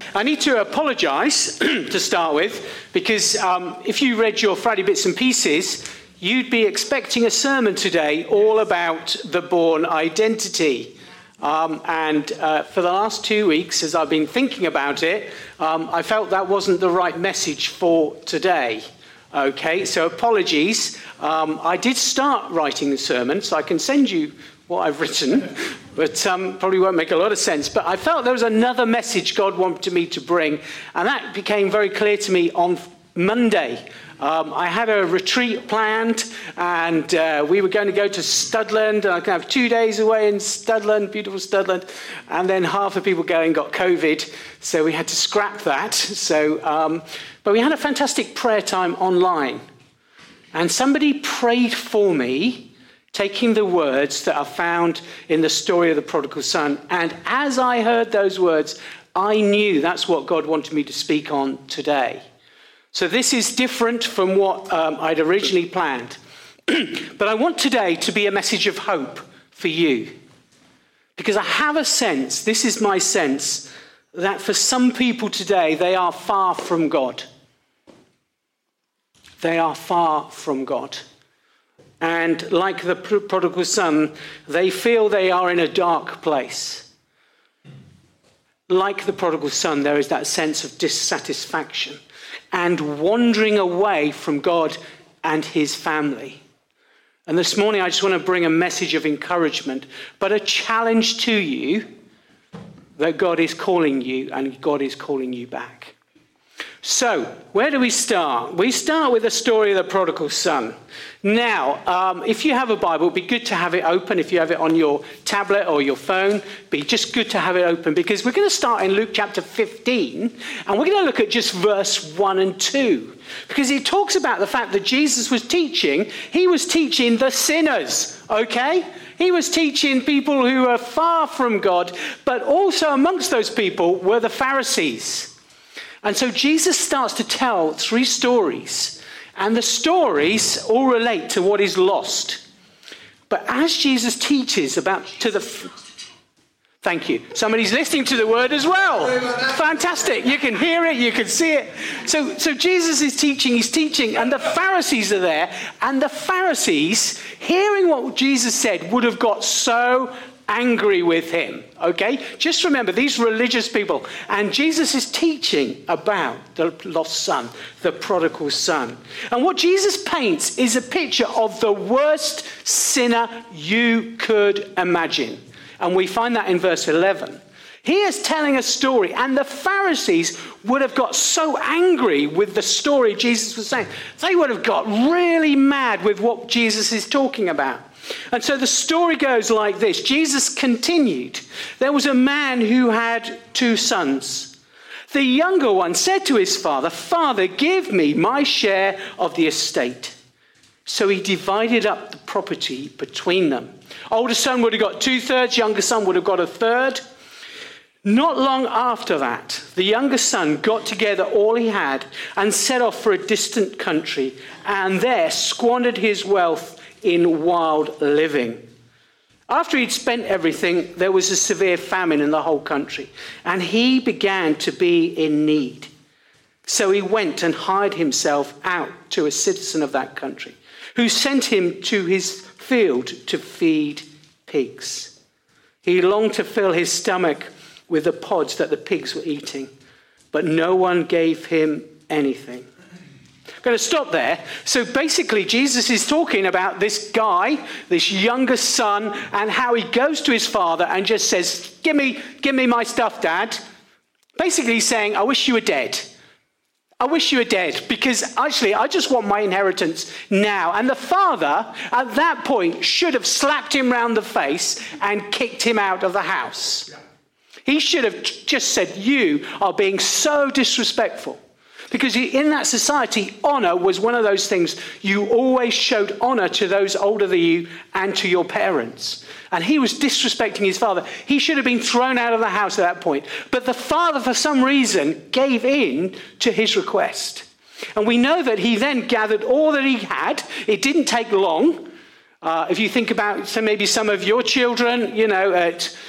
I need to apologise to start with, because if you read your Friday Bits and Pieces, you'd be expecting a sermon today all about the Bourne identity. And for the last 2 weeks, as I've been thinking about it, I felt that wasn't the right message for today. Okay, so apologies. I did start writing the sermon, so I can send you what I've written, but probably won't make a lot of sense. But I felt there was another message God wanted me to bring, and that became very clear to me on Monday. I had a retreat planned, and we were going to go to Studland, and I could have 2 days away in Studland, beautiful Studland, and then half the people going got COVID, so we had to scrap that. So, but we had a fantastic prayer time online, and somebody prayed for me, taking the words that are found in the story of the prodigal son. And as I heard those words, I knew that's what God wanted me to speak on today. So this is different from what I'd originally planned. But I want today to be a message of hope for you. Because I have a sense, this is my sense, that for some people today, they are far from God. They are far from God. And like the prodigal son, they feel they are in a dark place. Like the prodigal son, there is that sense of dissatisfaction and wandering away from God and his family. And this morning, I just want to bring a message of encouragement, but a challenge to you that God is calling you and God is calling you back. So, where do we start? We start with the story of the prodigal son. Now, if you have a Bible, it'd be good to have it open. If you have it on your tablet or your phone, it'd be just good to have it open, because we're going to start in Luke chapter 15, and we're going to look at just verse 1 and 2, because it talks about the fact that Jesus was teaching. He was teaching the sinners, okay? He was teaching people who are far from God, but also amongst those people were the Pharisees. And so Jesus starts to tell 3 stories, and the stories all relate to what is lost. But as Jesus teaches thank you. Somebody's listening to the word as well. Fantastic. You can hear it, you can see it. So Jesus is teaching, he's teaching, and the Pharisees are there, and the Pharisees, hearing what Jesus said, would have got so angry with him, okay? Just remember, these religious people, and Jesus is teaching about the lost son, the prodigal son. And what Jesus paints is a picture of the worst sinner you could imagine. And we find that in verse 11. He is telling a story, and the Pharisees would have got so angry with the story Jesus was saying. They would have got really mad with what Jesus is talking about. And so the story goes like this. Jesus continued. There was a man who had 2 sons. The younger one said to his father, "Father, give me my share of the estate." So he divided up the property between them. Older son would have got 2/3, younger son would have got 1/3. Not long after that, the younger son got together all he had and set off for a distant country, and there squandered his wealth in wild living. After he'd spent everything, there was a severe famine in the whole country, and he began to be in need. So he went and hired himself out to a citizen of that country, who sent him to his field to feed pigs. He longed to fill his stomach with the pods that the pigs were eating, but no one gave him anything. I'm going to stop there. So basically, Jesus is talking about this guy, this younger son, and how he goes to his father and just says, give me my stuff, Dad. Basically he's saying, I wish you were dead. I wish you were dead, because actually I just want my inheritance now. And the father at that point should have slapped him round the face and kicked him out of the house. He should have just said, you are being so disrespectful. Because in that society, honor was one of those things. You always showed honor to those older than you and to your parents. And he was disrespecting his father. He should have been thrown out of the house at that point. But the father, for some reason, gave in to his request. And we know that he then gathered all that he had. It didn't take long. If you think about maybe some of your children, at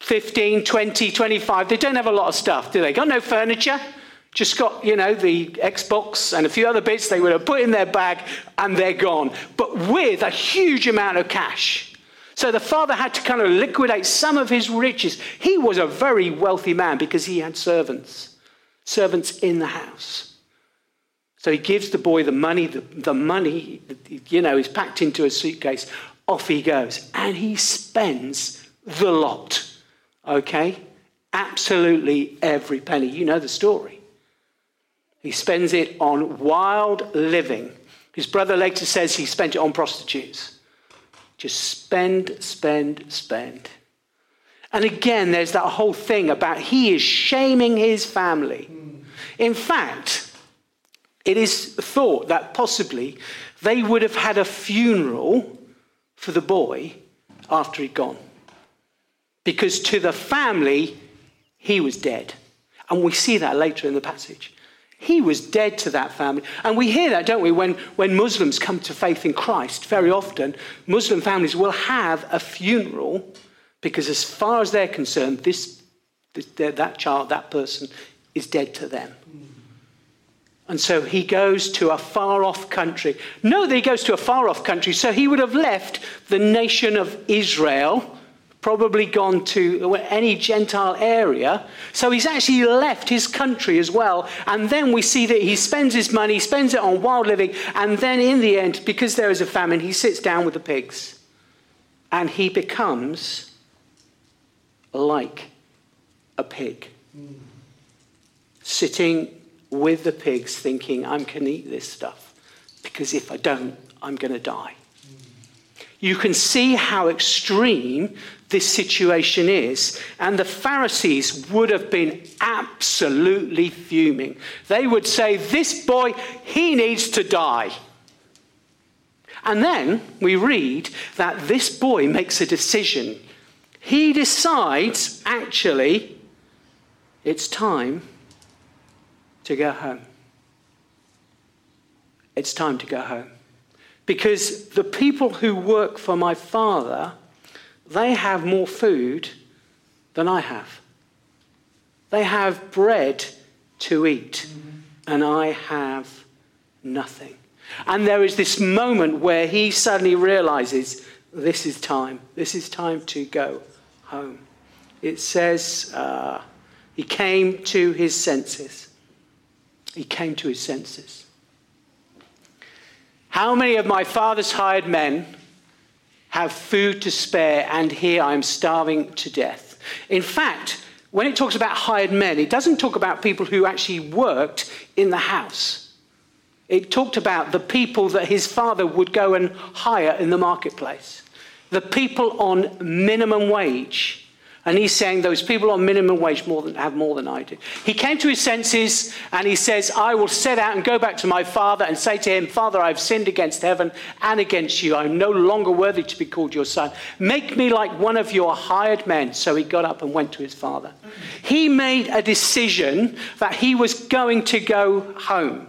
15, 20, 25. They don't have a lot of stuff, do they? Got no furniture. Just got, the Xbox and a few other bits they would have put in their bag and they're gone. But with a huge amount of cash. So the father had to kind of liquidate some of his riches. He was a very wealthy man because he had servants in the house. So he gives the boy the money. The money, is packed into a suitcase. Off he goes. And he spends the lot. Okay? Absolutely every penny. You know the story. He spends it on wild living. His brother later says he spent it on prostitutes. Just spend. And again, there's that whole thing about he is shaming his family. In fact, it is thought that possibly they would have had a funeral for the boy after he'd gone. Because to the family, he was dead. And we see that later in the passage. He was dead to that family. And we hear that, don't we, when Muslims come to faith in Christ. Very often, Muslim families will have a funeral because as far as they're concerned, that child, that person is dead to them. And so he goes to a far-off country. No, that he goes to a far-off country. So he would have left the nation of Israel, probably gone to any Gentile area. So he's actually left his country as well. And then we see that he spends his money, spends it on wild living. And then in the end, because there is a famine, he sits down with the pigs. And he becomes like a pig. Sitting with the pigs thinking, I'm going to eat this stuff. Because if I don't, I'm going to die. You can see how extreme this situation is. And the Pharisees would have been absolutely fuming. They would say, this boy, he needs to die. And then we read that this boy makes a decision. He decides, actually, it's time to go home. It's time to go home. Because the people who work for my father, they have more food than I have. They have bread to eat, and I have nothing. And there is this moment where he suddenly realizes, this is time. This is time to go home. It says he came to his senses. He came to his senses. How many of my father's hired men have food to spare, and here I am starving to death? In fact, when it talks about hired men, it doesn't talk about people who actually worked in the house. It talked about the people that his father would go and hire in the marketplace. The people on minimum wage. And he's saying those people on minimum wage have more than I do. He came to his senses and he says, I will set out and go back to my father and say to him, Father, I've sinned against heaven and against you. I'm no longer worthy to be called your son. Make me like one of your hired men. So he got up and went to his father. He made a decision that he was going to go home.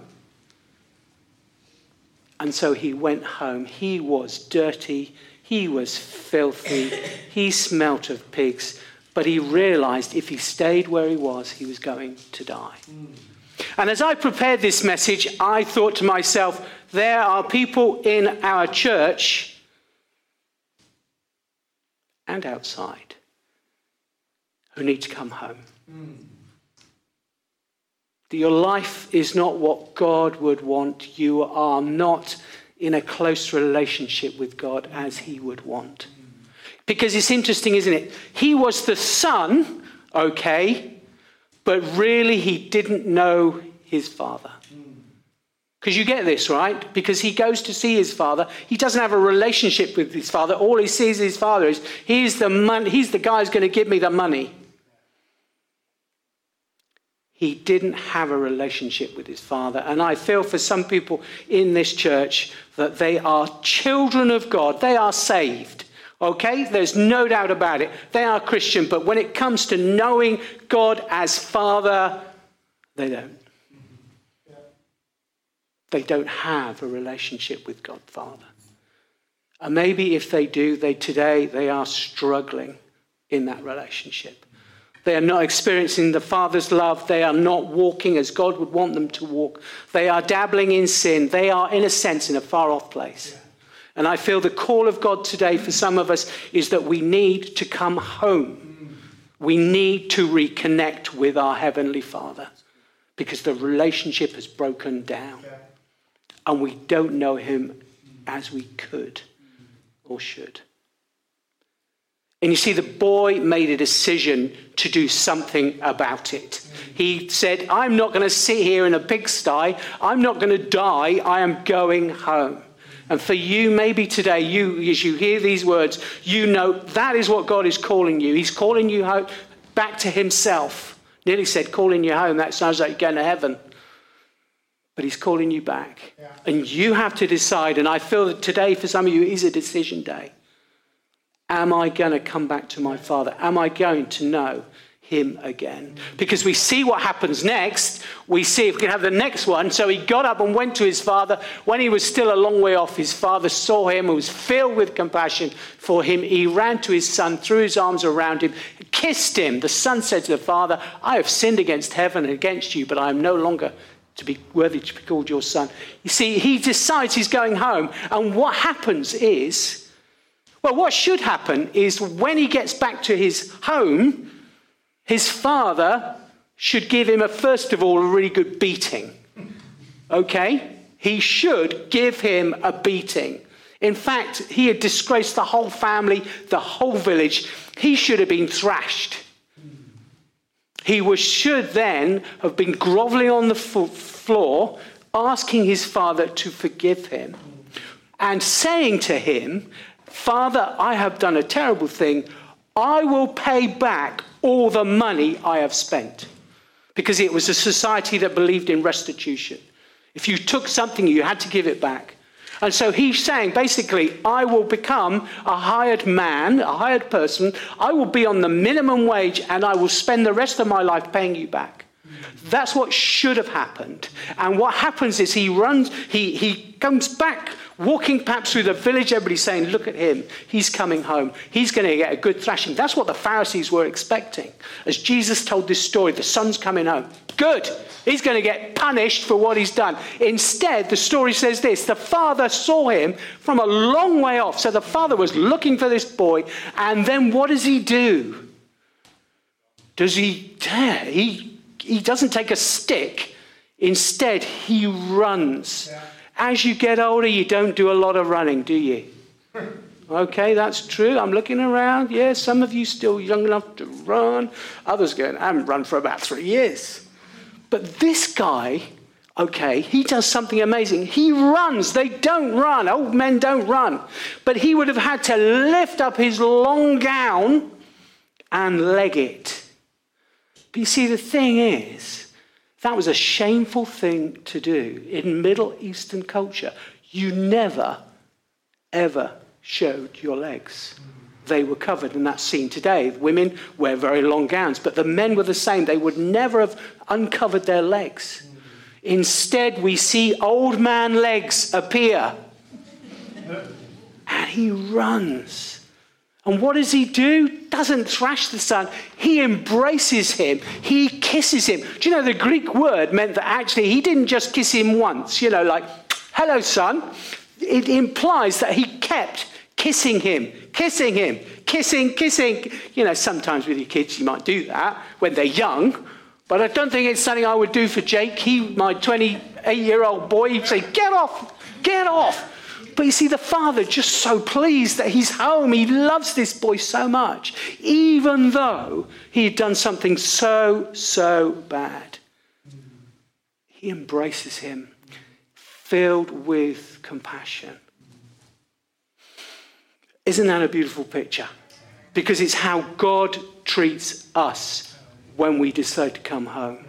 And so he went home. He was dirty. He was filthy. He smelt of pigs. But he realized if he stayed where he was going to die. And as I prepared this message, I thought to myself, there are people in our church and outside who need to come home. Your life is not what God would want. You are not in a close relationship with God as he would want. Because it's interesting, isn't it? He was the son, okay, but really he didn't know his father. Because you get this, right? Because he goes to see his father. He doesn't have a relationship with his father. All he sees his father is, he's the guy who's going to give me the money. He didn't have a relationship with his father. And I feel for some people in this church that they are children of God. They are saved. Okay? There's no doubt about it. They are Christian. But when it comes to knowing God as Father, they don't. They don't have a relationship with God Father. And maybe if they do, today they are struggling in that relationship. They are not experiencing the Father's love. They are not walking as God would want them to walk. They are dabbling in sin. They are, in a sense, in a far-off place. Yeah. And I feel the call of God today for some of us is that we need to come home. We need to reconnect with our Heavenly Father because the relationship has broken down. Yeah. And we don't know him as we could or should. And you see, the boy made a decision to do something about it. He said, I'm not going to sit here in a pigsty. I'm not going to die. I am going home. And for you, maybe today, as you hear these words, you know that is what God is calling you. He's calling you home, back to himself. Nearly said, calling you home. That sounds like you're going to heaven. But he's calling you back. Yeah. And you have to decide. And I feel that today, for some of you, is a decision day. Am I going to come back to my Father? Am I going to know him again? Because we see what happens next. We see, if we can have the next one. So he got up and went to his father. When he was still a long way off, his father saw him and was filled with compassion for him. He ran to his son, threw his arms around him, kissed him. The son said to the father, I have sinned against heaven and against you, but I am no longer to be worthy to be called your son. You see, he decides he's going home. And what happens is, well, what should happen is when he gets back to his home, his father should give him, first of all, a really good beating. Okay? He should give him a beating. In fact, he had disgraced the whole family, the whole village. He should have been thrashed. He should then have been groveling on the floor, asking his father to forgive him and saying to him, Father, I have done a terrible thing. I will pay back all the money I have spent. Because it was a society that believed in restitution. If you took something, you had to give it back. And so he's saying, basically, I will become a hired man, a hired person. I will be on the minimum wage and I will spend the rest of my life paying you back. That's what should have happened. And what happens is he comes back, walking perhaps through the village, everybody's saying, look at him, he's coming home. He's going to get a good thrashing. That's what the Pharisees were expecting. As Jesus told this story, the son's coming home. Good. He's going to get punished for what he's done. Instead, the story says this, the father saw him from a long way off. So the father was looking for this boy. And then what does he do? He doesn't take a stick. Instead, he runs. Yeah. As you get older, you don't do a lot of running, do you? Okay, that's true. I'm looking around. Yeah, some of you still young enough to run. Others going, I haven't run for about 3 years. But this guy, okay, he does something amazing. He runs. They don't run. Old men don't run. But he would have had to lift up his long gown and leg it. But you see, the thing is, that was a shameful thing to do in Middle Eastern culture. You never, ever showed your legs. They were covered, and that's seen today. Women wear very long gowns, but the men were the same. They would never have uncovered their legs. Instead, we see old man legs appear. And he runs. And what does he do? Doesn't thrash the son. He embraces him. He kisses him. Do you know the Greek word meant that actually he didn't just kiss him once, like, hello, son. It implies that he kept kissing him, kissing. Sometimes with your kids you might do that when they're young. But I don't think it's something I would do for Jake. My 28-year-old boy, he'd say, get off. But you see, the father just so pleased that he's home. He loves this boy so much, even though he had done something so bad. He embraces him, filled with compassion. Isn't that a beautiful picture? Because it's how God treats us when we decide to come home.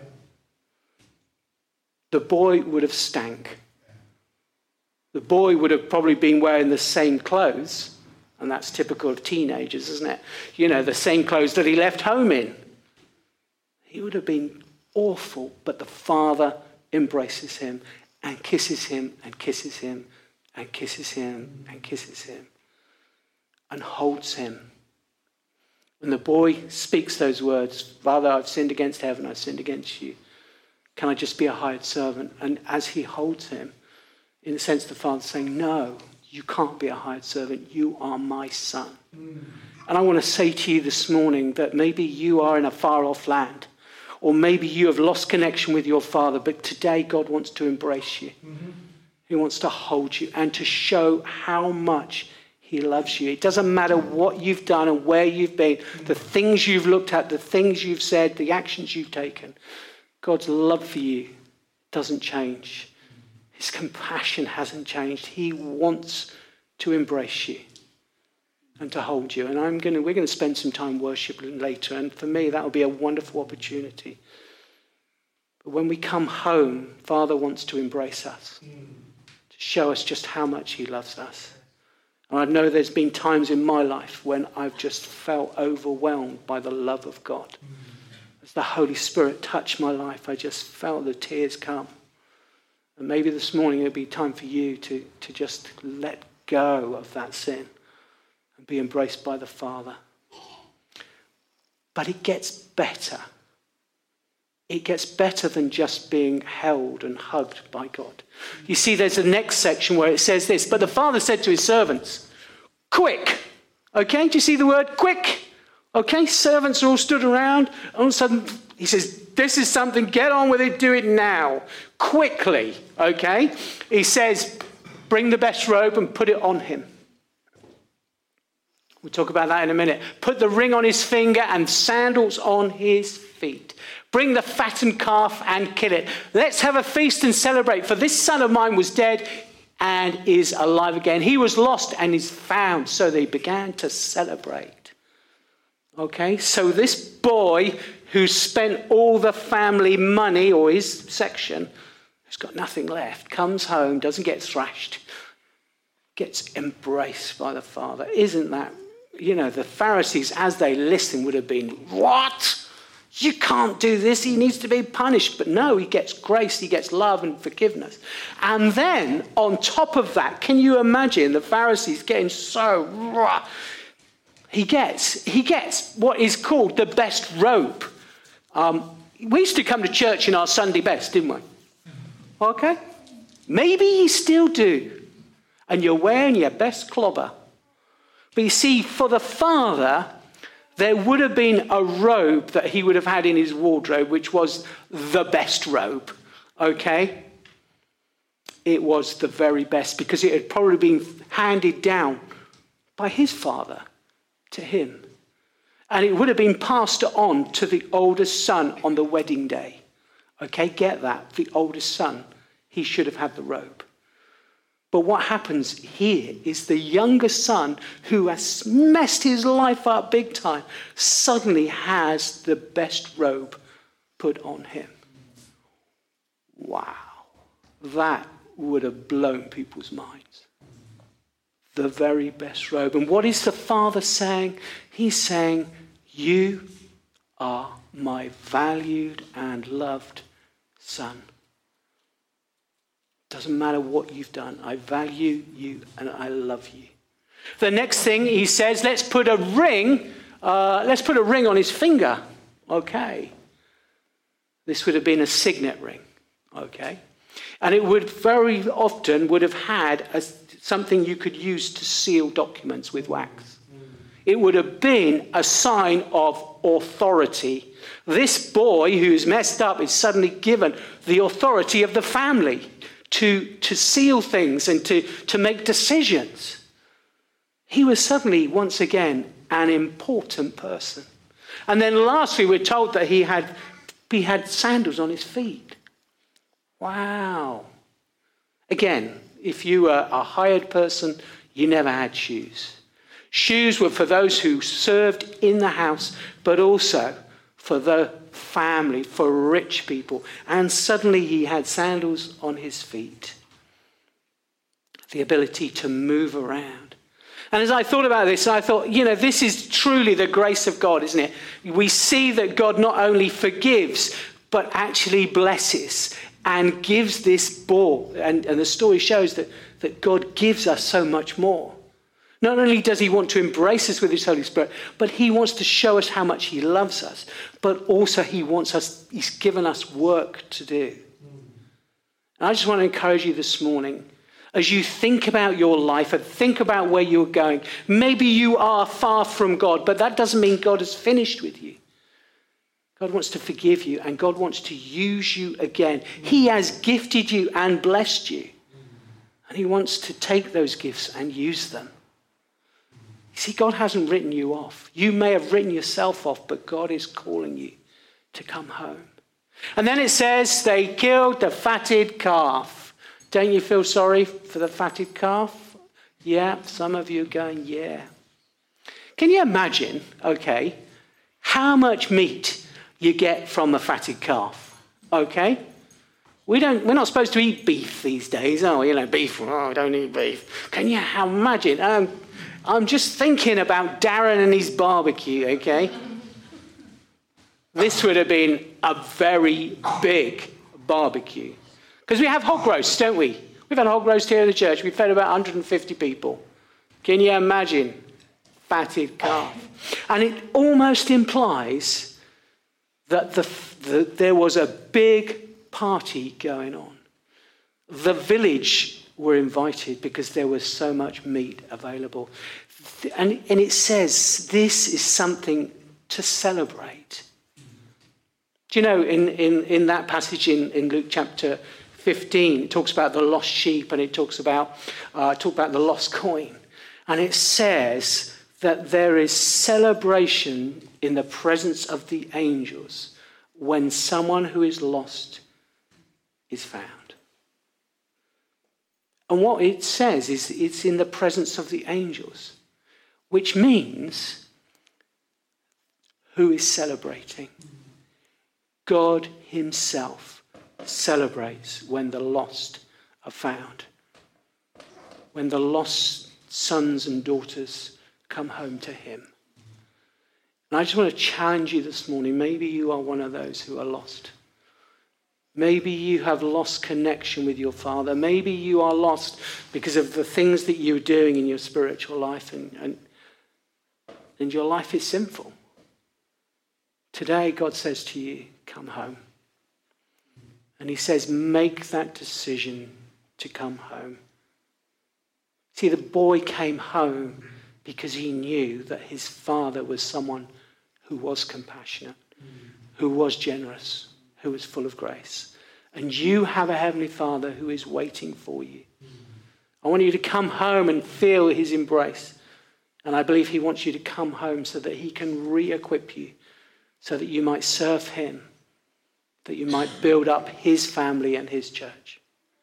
The boy would have stank. The boy would have probably been wearing the same clothes, and that's typical of teenagers, isn't it? The same clothes that he left home in. He would have been awful, but the father embraces him and kisses him and kisses him and kisses him and kisses him and holds him. When the boy speaks those words, Father, I've sinned against heaven, I've sinned against you. Can I just be a hired servant? And as he holds him, in a sense, the father's saying, no, you can't be a hired servant. You are my son. And I want to say to you this morning that maybe you are in a far off land, or maybe you have lost connection with your father, but today God wants to embrace you. He wants to hold you and to show how much he loves you. It doesn't matter what you've done and where you've been, the things you've looked at, the things you've said, the actions you've taken. God's love for you doesn't change. His compassion hasn't changed. He wants to embrace you and to hold you. And we're going to spend some time worshiping later. And for me, that will be a wonderful opportunity. But when we come home, Father wants to embrace us, to show us just how much he loves us. And I know there's been times in my life when I've just felt overwhelmed by the love of God. As the Holy Spirit touched my life, I just felt the tears come. And maybe this morning it'll be time for you to just let go of that sin and be embraced by the Father. But it gets better. It gets better than just being held and hugged by God. You see, there's the next section where it says this, but the father said to his servants, quick. Okay, do you see the word quick? Okay, servants are all stood around. All of a sudden, he says, this is something, get on with it, do it now. Quickly, okay? He says, bring the best robe and put it on him. We'll talk about that in a minute. Put the ring on his finger and sandals on his feet. Bring the fattened calf and kill it. Let's have a feast and celebrate. For this son of mine was dead and is alive again. He was lost and is found. So they began to celebrate. Okay, so this boy who spent all the family money, or his section, who's got nothing left, comes home, doesn't get thrashed, gets embraced by the father. Isn't that, the Pharisees, as they listened, would have been, what? You can't do this. He needs to be punished. But no, he gets grace. He gets love and forgiveness. And then on top of that, can you imagine the Pharisees getting so raw? He gets what is called the best robe. We used to come to church in our Sunday best, didn't we? Okay. Maybe you still do. And you're wearing your best clobber. But you see, for the father, there would have been a robe that he would have had in his wardrobe, which was the best robe, okay? It was the very best because it had probably been handed down by his father to him. And it would have been passed on to the oldest son on the wedding day. Okay, get that? The oldest son, he should have had the robe. But what happens here is the younger son, who has messed his life up big time, suddenly has the best robe put on him. Wow. That would have blown people's minds. The very best robe. And what is the father saying? He's saying, you are my valued and loved son. Doesn't matter what you've done. I value you and I love you. The next thing he says, let's put a ring on his finger. Okay. This would have been a signet ring. Okay. And it would very often would have had something you could use to seal documents with wax. It would have been a sign of authority. This boy who's messed up is suddenly given the authority of the family to seal things and to make decisions. He was suddenly, once again, an important person. And then lastly, we're told that he had sandals on his feet. Wow. Again, if you were a hired person, you never had shoes. Shoes were for those who served in the house, but also for the family, for rich people. And suddenly he had sandals on his feet. The ability to move around. And as I thought about this, I thought, this is truly the grace of God, isn't it? We see that God not only forgives, but actually blesses and gives this ball. And the story shows that God gives us so much more. Not only does he want to embrace us with his Holy Spirit, but he wants to show us how much he loves us. But also he's given us work to do. And I just want to encourage you this morning, as you think about your life and think about where you're going, maybe you are far from God, but that doesn't mean God is finished with you. God wants to forgive you, and God wants to use you again. He has gifted you and blessed you. And he wants to take those gifts and use them. You see, God hasn't written you off. You may have written yourself off, but God is calling you to come home. And then it says they killed the fatted calf. Don't you feel sorry for the fatted calf? Yeah, some of you are going, yeah. Can you imagine, okay, how much meat you get from a fatted calf? Okay? We're not supposed to eat beef these days. Beef. Oh, I don't eat beef. Can you imagine? I'm just thinking about Darren and his barbecue, okay? This would have been a very big barbecue. Because we have hog roasts, don't we? We've had a hog roast here in the church. We fed about 150 people. Can you imagine? Fatted calf. And it almost implies that there was a big party going on. The village were invited because there was so much meat available. And it says this is something to celebrate. Do you know, in that passage in Luke chapter 15, it talks about the lost sheep and it talks about the lost coin. And it says that there is celebration in the presence of the angels when someone who is lost is found. And what it says is it's in the presence of the angels, which means who is celebrating? God himself celebrates when the lost are found, when the lost sons and daughters come home to him. And I just want to challenge you this morning. Maybe you are one of those who are lost. Maybe you have lost connection with your Father. Maybe you are lost because of the things that you're doing in your spiritual life and your life is sinful. Today, God says to you, come home. And he says, make that decision to come home. See, the boy came home because he knew that his father was someone who was compassionate, who was generous, who was full of grace. And you have a heavenly Father who is waiting for you. I want you to come home and feel his embrace. And I believe he wants you to come home so that he can re-equip you, so that you might serve him, that you might build up his family and his church.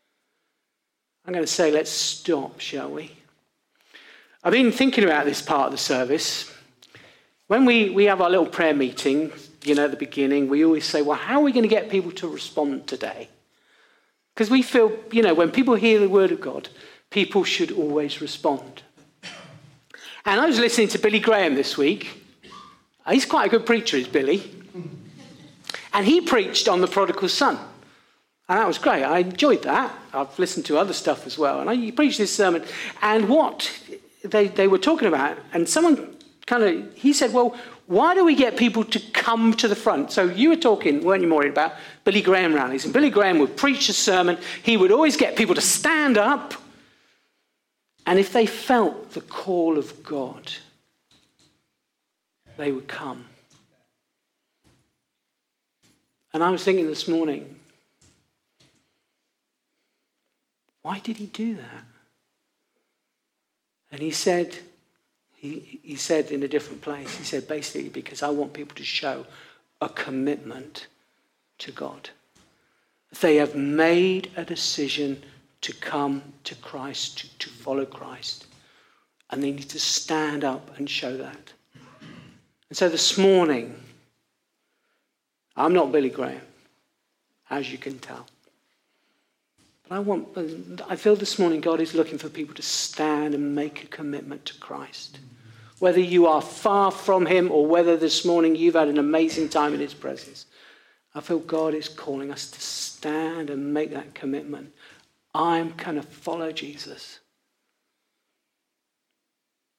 I'm going to say, let's stop, shall we? I've been thinking about this part of the service. When we have our little prayer meeting, at the beginning, we always say, well, how are we going to get people to respond today? Because we feel, when people hear the word of God, people should always respond. And I was listening to Billy Graham this week. He's quite a good preacher, is Billy. And he preached on the prodigal son. And that was great. I enjoyed that. I've listened to other stuff as well. And he preached this sermon. And what they were talking about, and someone he said, well, why do we get people to come to the front? So you were talking, weren't you, Maureen, about Billy Graham rallies. And Billy Graham would preach a sermon. He would always get people to stand up. And if they felt the call of God, they would come. And I was thinking this morning, why did he do that? And he said in a different place, he said basically because I want people to show a commitment to God. They have made a decision to come to Christ, to follow Christ. And they need to stand up and show that. And so this morning, I'm not Billy Graham, as you can tell. But I feel this morning God is looking for people to stand and make a commitment to Christ. Whether you are far from him or whether this morning you've had an amazing time in his presence, I feel God is calling us to stand and make that commitment. I'm going to follow Jesus.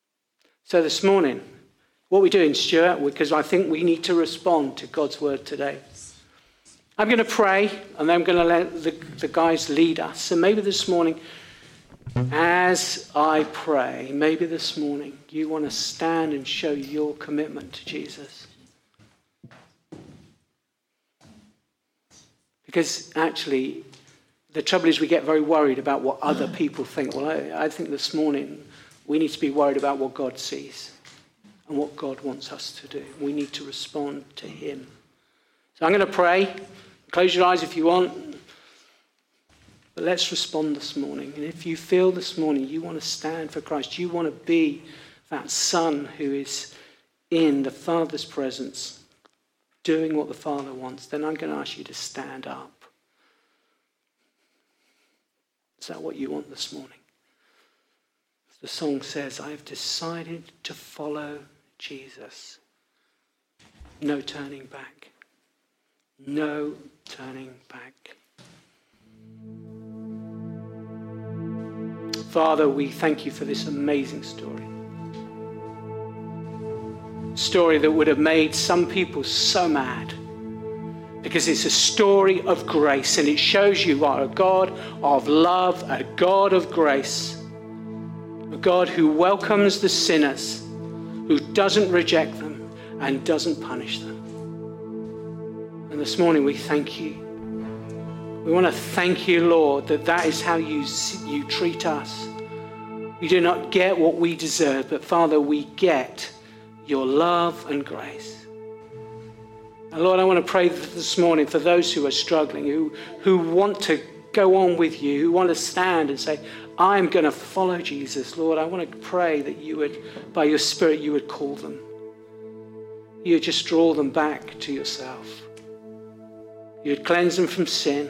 So this morning, what we're doing, Stuart, because I think we need to respond to God's word today. I'm going to pray, and then I'm going to let the guys lead us. So maybe this morning, as I pray, maybe this morning you want to stand and show your commitment to Jesus. Because actually, the trouble is we get very worried about what other people think. Well, I think this morning we need to be worried about what God sees and what God wants us to do. We need to respond to him. So I'm going to pray. Close your eyes if you want. But let's respond this morning. And if you feel this morning you want to stand for Christ, you want to be that son who is in the Father's presence, doing what the Father wants, then I'm going to ask you to stand up. Is that what you want this morning? The song says, I have decided to follow Jesus. No turning back. No turning back. Father, we thank you for this amazing story. Story that would have made some people so mad, because it's a story of grace, and it shows you are a God of love, a God of grace, a God who welcomes the sinners, who doesn't reject them and doesn't punish them. And this morning we thank you. We want to thank you, Lord, that is how you treat us. We do not get what we deserve, but Father, we get your love and grace. And Lord, I want to pray this morning for those who are struggling, who want to go on with you, who want to stand and say, I'm going to follow Jesus. Lord, I want to pray that you would, by your Spirit, you would call them. You would just draw them back to yourself. You would cleanse them from sin.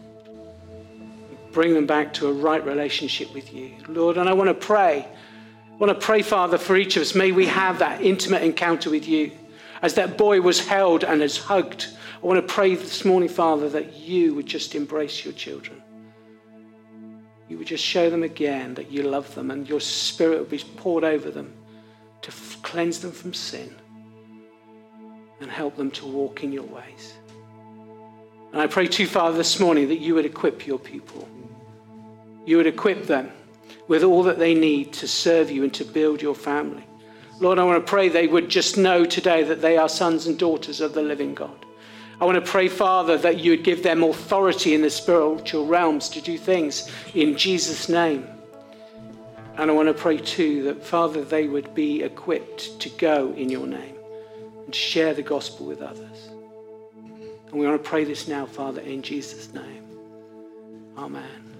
Bring them back to a right relationship with you. Lord, and I want to pray, Father, for each of us. May we have that intimate encounter with you. As that boy was held and is hugged, I want to pray this morning, Father, that you would just embrace your children. You would just show them again that you love them, and your Spirit would be poured over them to cleanse them from sin and help them to walk in your ways. And I pray too, Father, this morning that you would equip your people. You would equip them with all that they need to serve you and to build your family. Lord, I want to pray they would just know today that they are sons and daughters of the living God. I want to pray, Father, that you would give them authority in the spiritual realms to do things in Jesus' name. And I want to pray too that, Father, they would be equipped to go in your name and share the gospel with others. And we want to pray this now, Father, in Jesus' name. Amen.